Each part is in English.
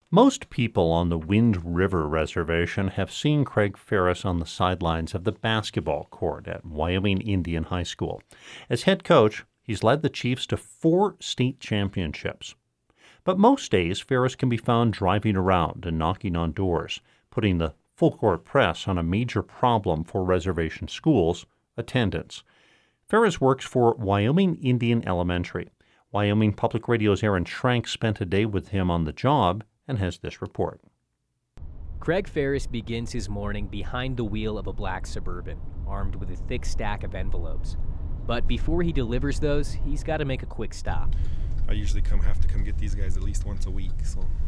Most people on the Wind River Reservation have seen Craig Ferris on the sidelines of the basketball court at Wyoming Indian High School. As head coach, he's led the Chiefs to 4 state championships. But most days, Ferris can be found driving around and knocking on doors, putting the full-court press on a major problem for reservation schools, attendance. Ferris works for Wyoming Indian Elementary. Wyoming Public Radio's Aaron Schrank spent a day with him on the job and has this report. Craig Ferris begins his morning behind the wheel of a black Suburban, armed with a thick stack of envelopes. But before he delivers those, he's got to make a quick stop. I usually have to come get these guys at least once a week.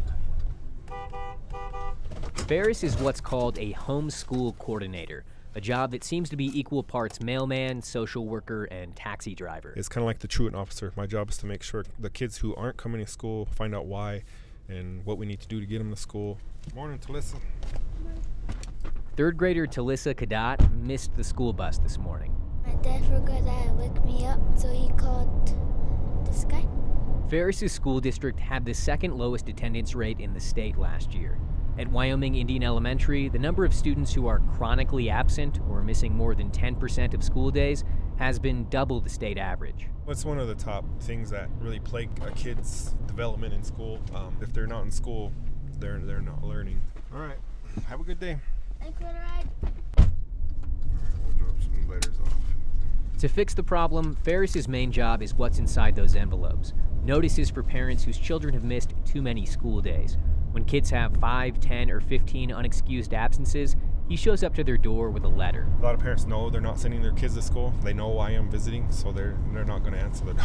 Ferris is what's called a homeschool coordinator, a job that seems to be equal parts mailman, social worker, and taxi driver. It's kind of like the truant officer. My job is to make sure the kids who aren't coming to school find out why and what we need to do to get them to school. Morning, Talissa. Third grader Talissa Kadat missed the school bus this morning. My dad forgot to wake me up, so he called this guy. Ferris's school district had the second lowest attendance rate in the state last year. At Wyoming Indian Elementary, the number of students who are chronically absent or missing more than 10% of school days has been double the state average. It's one of the top things that really plague a kid's development in school. If they're not in school, they're not learning. All right, have a good day. Thanks for the ride. All right, we'll drop some letters off. To fix the problem, Ferris's main job is what's inside those envelopes. Notices for parents whose children have missed too many school days. When kids have 5, 10, or 15 unexcused absences, he shows up to their door with a letter. A lot of parents know they're not sending their kids to school. They know why I'm visiting, so they're not going to answer the door.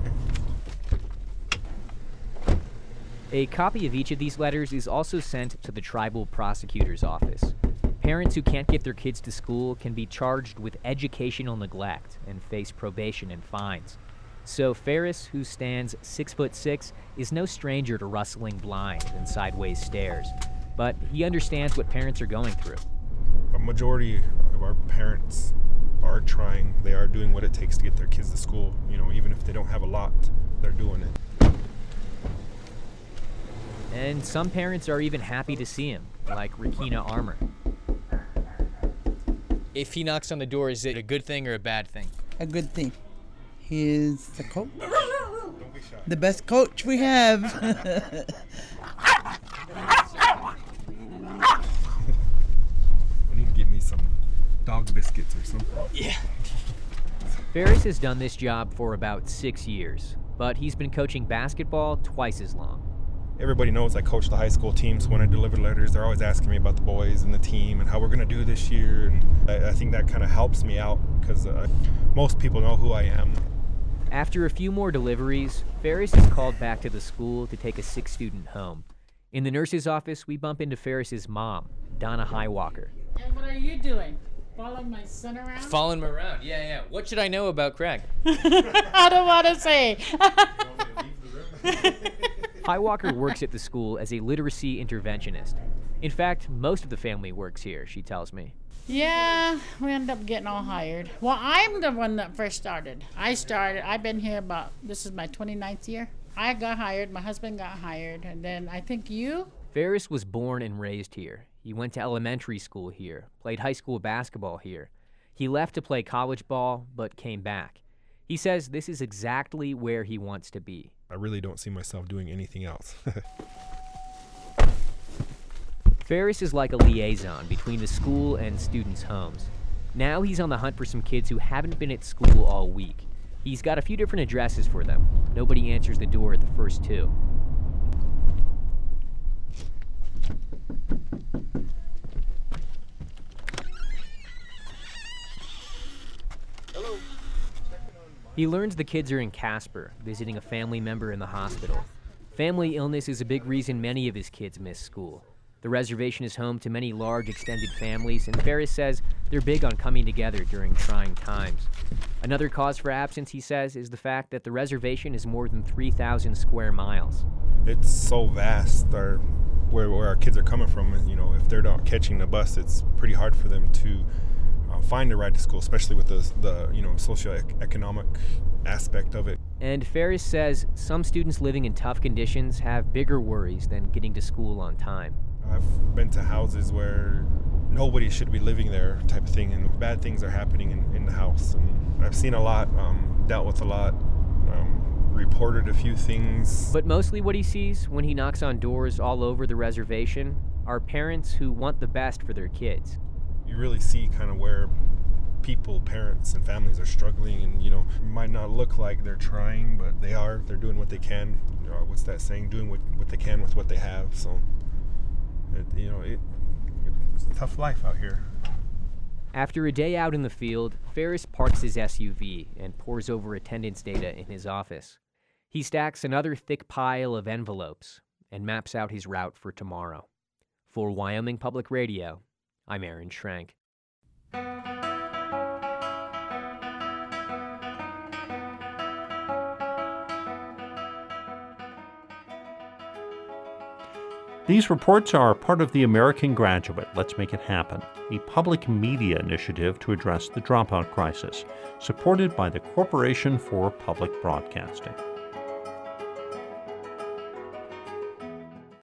A copy of each of these letters is also sent to the tribal prosecutor's office. Parents who can't get their kids to school can be charged with educational neglect and face probation and fines. So Ferris, who stands 6'6", is no stranger to rustling blinds and sideways stares, but he understands what parents are going through. A majority of our parents are trying. They are doing what it takes to get their kids to school. You know, even if they don't have a lot, they're doing it. And some parents are even happy to see him, like Rakina Armour. If he knocks on the door, is it a good thing or a bad thing? A good thing. He is the coach. The best coach we have. I need to get me some dog biscuits or something. Yeah. Ferris has done this job for about 6 years, but he's been coaching basketball twice as long. Everybody knows I coach the high school teams. When I deliver letters, they're always asking me about the boys and the team and how we're going to do this year. And I think that kind of helps me out because most people know who I am. After a few more deliveries, Ferris is called back to the school to take a sick student home. In the nurse's office, we bump into Ferris's mom, Donna Highwalker. And what are you doing? Following my son around? Following him around, yeah. What should I know about Craig? I don't want to say. Highwalker works at the school as a literacy interventionist. In fact, most of the family works here, she tells me. Yeah, we end up getting all hired. Well, I'm the one that first started. I've been here this is my 29th year. I got hired, my husband got hired, and then I think you? Ferris was born and raised here. He went to elementary school here, played high school basketball here. He left to play college ball, but came back. He says this is exactly where he wants to be. I really don't see myself doing anything else. Ferris is like a liaison between the school and students' homes. Now he's on the hunt for some kids who haven't been at school all week. He's got a few different addresses for them. Nobody answers the door at the first 2. Hello. He learns the kids are in Casper, visiting a family member in the hospital. Family illness is a big reason many of his kids miss school. The reservation is home to many large extended families, and Ferris says they're big on coming together during trying times. Another cause for absence, he says, is the fact that the reservation is more than 3,000 square miles. It's so vast, where our kids are coming from. You know, if they're not catching the bus, it's pretty hard for them to find a ride to school, especially with the socioeconomic aspect of it. And Ferris says some students living in tough conditions have bigger worries than getting to school on time. I've been to houses where nobody should be living there type of thing, and bad things are happening in the house. And I've seen a lot, dealt with a lot, reported a few things. But mostly what he sees when he knocks on doors all over the reservation are parents who want the best for their kids. You really see kind of where people, parents and families are struggling, and it might not look like they're trying, but they are. They're doing what they can. What's that saying? Doing what they can with what they have. So it's a tough life out here. After a day out in the field, Ferris parks his SUV and pores over attendance data in his office. He stacks another thick pile of envelopes and maps out his route for tomorrow. For Wyoming Public Radio, I'm Aaron Schrank. These reports are part of the American Graduate Let's Make It Happen, a public media initiative to address the dropout crisis, supported by the Corporation for Public Broadcasting.